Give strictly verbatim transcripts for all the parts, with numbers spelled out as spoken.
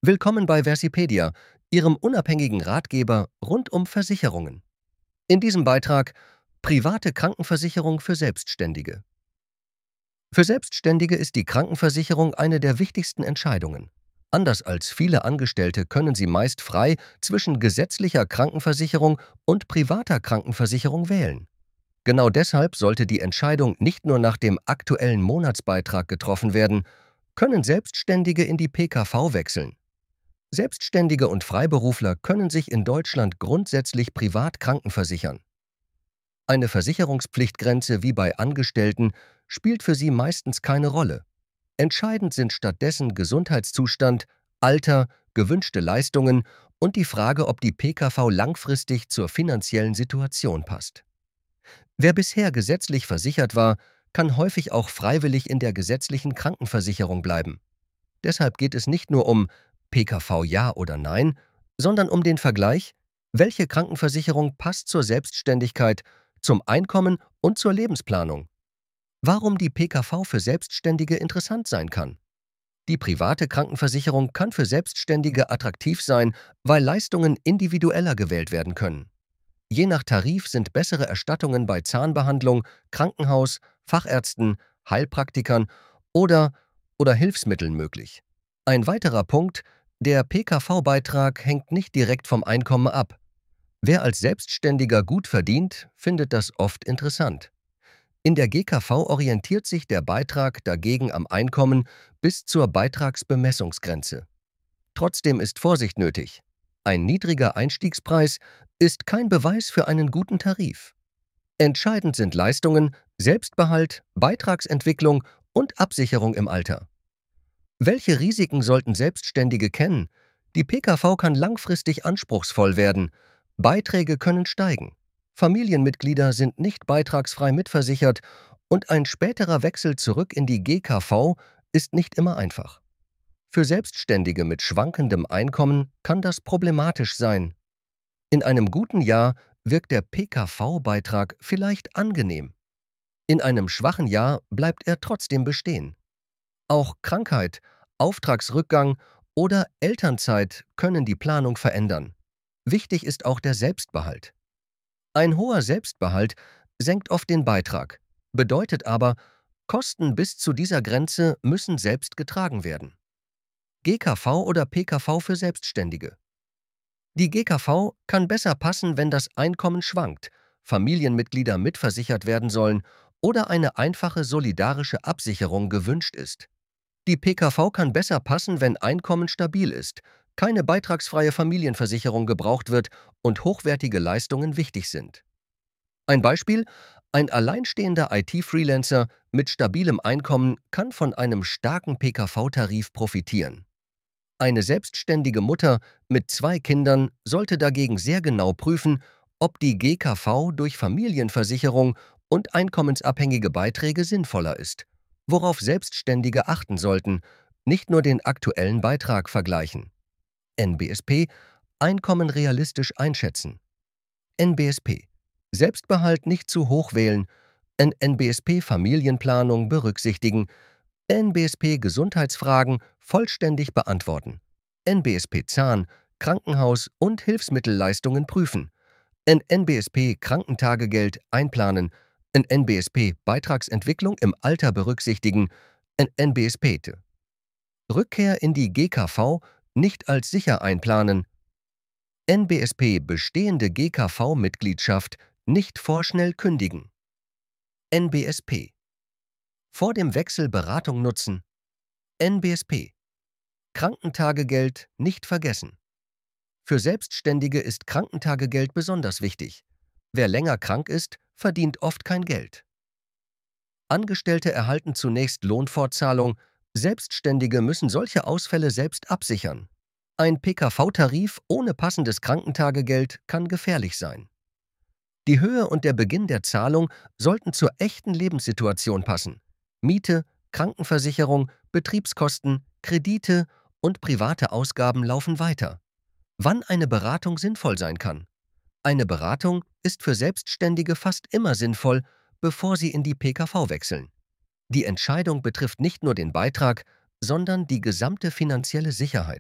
Willkommen bei Versipedia, Ihrem unabhängigen Ratgeber rund um Versicherungen. In diesem Beitrag private Krankenversicherung für Selbstständige. Für Selbstständige ist die Krankenversicherung eine der wichtigsten Entscheidungen. Anders als viele Angestellte können sie meist frei zwischen gesetzlicher Krankenversicherung und privater Krankenversicherung wählen. Genau deshalb sollte die Entscheidung nicht nur nach dem aktuellen Monatsbeitrag getroffen werden, können Selbstständige in die P K V wechseln. Selbstständige und Freiberufler können sich in Deutschland grundsätzlich privat krankenversichern. Eine Versicherungspflichtgrenze wie bei Angestellten spielt für sie meistens keine Rolle. Entscheidend sind stattdessen Gesundheitszustand, Alter, gewünschte Leistungen und die Frage, ob die P K V langfristig zur finanziellen Situation passt. Wer bisher gesetzlich versichert war, kann häufig auch freiwillig in der gesetzlichen Krankenversicherung bleiben. Deshalb geht es nicht nur um P K V ja oder nein, sondern um den Vergleich, welche Krankenversicherung passt zur Selbstständigkeit, zum Einkommen und zur Lebensplanung. Warum die P K V für Selbstständige interessant sein kann. Die private Krankenversicherung kann für Selbstständige attraktiv sein, weil Leistungen individueller gewählt werden können. Je nach Tarif sind bessere Erstattungen bei Zahnbehandlung, Krankenhaus, Fachärzten, Heilpraktikern oder, oder Hilfsmitteln möglich. Ein weiterer Punkt: Der P K V-Beitrag hängt nicht direkt vom Einkommen ab. Wer als Selbstständiger gut verdient, findet das oft interessant. In der G K V orientiert sich der Beitrag dagegen am Einkommen bis zur Beitragsbemessungsgrenze. Trotzdem ist Vorsicht nötig. Ein niedriger Einstiegspreis ist kein Beweis für einen guten Tarif. Entscheidend sind Leistungen, Selbstbehalt, Beitragsentwicklung und Absicherung im Alter. Welche Risiken sollten Selbstständige kennen? Die P K V kann langfristig anspruchsvoll werden. Beiträge können steigen. Familienmitglieder sind nicht beitragsfrei mitversichert und ein späterer Wechsel zurück in die G K V ist nicht immer einfach. Für Selbstständige mit schwankendem Einkommen kann das problematisch sein. In einem guten Jahr wirkt der P K V-Beitrag vielleicht angenehm. In einem schwachen Jahr bleibt er trotzdem bestehen. Auch Krankheit, Auftragsrückgang oder Elternzeit können die Planung verändern. Wichtig ist auch der Selbstbehalt. Ein hoher Selbstbehalt senkt oft den Beitrag, bedeutet aber, Kosten bis zu dieser Grenze müssen selbst getragen werden. G K V oder P K V für Selbstständige. Die G K V kann besser passen, wenn das Einkommen schwankt, Familienmitglieder mitversichert werden sollen oder eine einfache solidarische Absicherung gewünscht ist. Die P K V kann besser passen, wenn Einkommen stabil ist, keine beitragsfreie Familienversicherung gebraucht wird und hochwertige Leistungen wichtig sind. Ein Beispiel: Ein alleinstehender I T-Freelancer mit stabilem Einkommen kann von einem starken P K V-Tarif profitieren. Eine selbstständige Mutter mit zwei Kindern sollte dagegen sehr genau prüfen, ob die G K V durch Familienversicherung und einkommensabhängige Beiträge sinnvoller ist, worauf Selbstständige achten sollten, nicht nur den aktuellen Beitrag vergleichen. N B S P: Einkommen realistisch einschätzen. N B S P: Selbstbehalt nicht zu hoch wählen, N B S P Familienplanung berücksichtigen, N B S P Gesundheitsfragen vollständig beantworten, N B S P Zahn, Krankenhaus und Hilfsmittelleistungen prüfen, N B S P Krankentagegeld einplanen, N B S P Beitragsentwicklung im Alter berücksichtigen, N B S P Rückkehr in die G K V nicht als sicher einplanen, N B S P bestehende G K V-Mitgliedschaft nicht vorschnell kündigen. N B S P vor dem Wechsel Beratung nutzen. N B S P Krankentagegeld nicht vergessen. Für Selbstständige ist Krankentagegeld besonders wichtig. Wer länger krank ist, verdient oft kein Geld. Angestellte erhalten zunächst Lohnfortzahlung, Selbstständige müssen solche Ausfälle selbst absichern. Ein P K V-Tarif ohne passendes Krankentagegeld kann gefährlich sein. Die Höhe und der Beginn der Zahlung sollten zur echten Lebenssituation passen. Miete, Krankenversicherung, Betriebskosten, Kredite und private Ausgaben laufen weiter. Wann eine Beratung sinnvoll sein kann? Eine Beratung ist für Selbstständige fast immer sinnvoll, bevor sie in die P K V wechseln. Die Entscheidung betrifft nicht nur den Beitrag, sondern die gesamte finanzielle Sicherheit.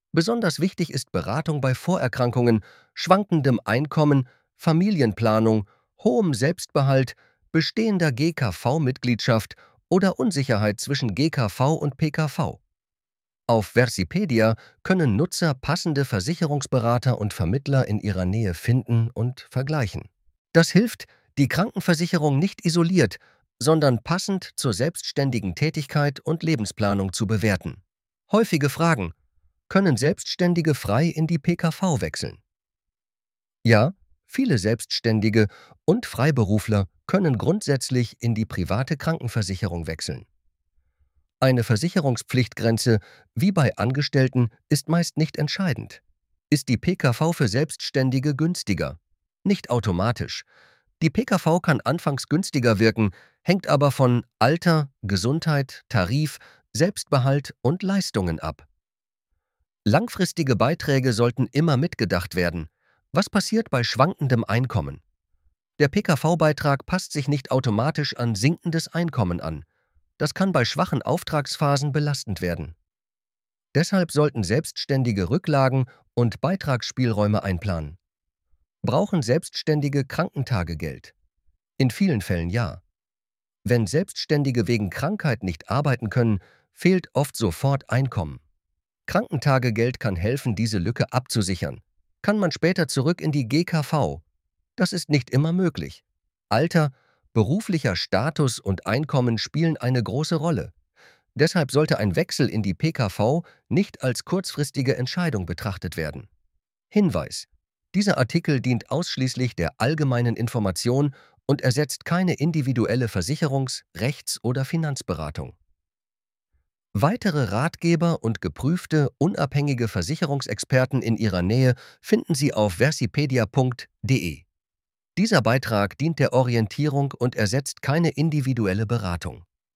Besonders wichtig ist Beratung bei Vorerkrankungen, schwankendem Einkommen, Familienplanung, hohem Selbstbehalt, bestehender G K V-Mitgliedschaft oder Unsicherheit zwischen G K V und P K V. Auf Versipedia können Nutzer passende Versicherungsberater und Vermittler in ihrer Nähe finden und vergleichen. Das hilft, die Krankenversicherung nicht isoliert, sondern passend zur selbstständigen Tätigkeit und Lebensplanung zu bewerten. Häufige Fragen: Können Selbstständige frei in die P K V wechseln? Ja, viele Selbstständige und Freiberufler können grundsätzlich in die private Krankenversicherung wechseln. Eine Versicherungspflichtgrenze, wie bei Angestellten, ist meist nicht entscheidend. Ist die P K V für Selbstständige günstiger? Nicht automatisch. Die P K V kann anfangs günstiger wirken, hängt aber von Alter, Gesundheit, Tarif, Selbstbehalt und Leistungen ab. Langfristige Beiträge sollten immer mitgedacht werden. Was passiert bei schwankendem Einkommen? Der P K V-Beitrag passt sich nicht automatisch an sinkendes Einkommen an. Das kann bei schwachen Auftragsphasen belastend werden. Deshalb sollten Selbstständige Rücklagen und Beitragsspielräume einplanen. Brauchen Selbstständige Krankentagegeld? In vielen Fällen ja. Wenn Selbstständige wegen Krankheit nicht arbeiten können, fehlt oft sofort Einkommen. Krankentagegeld kann helfen, diese Lücke abzusichern. Kann man später zurück in die G K V? Das ist nicht immer möglich. Alter, beruflicher Status und Einkommen spielen eine große Rolle. Deshalb sollte ein Wechsel in die P K V nicht als kurzfristige Entscheidung betrachtet werden. Hinweis: Dieser Artikel dient ausschließlich der allgemeinen Information und ersetzt keine individuelle Versicherungs-, Rechts- oder Finanzberatung. Weitere Ratgeber und geprüfte, unabhängige Versicherungsexperten in Ihrer Nähe finden Sie auf versipedia punkt de. Dieser Beitrag dient der Orientierung und ersetzt keine individuelle Beratung.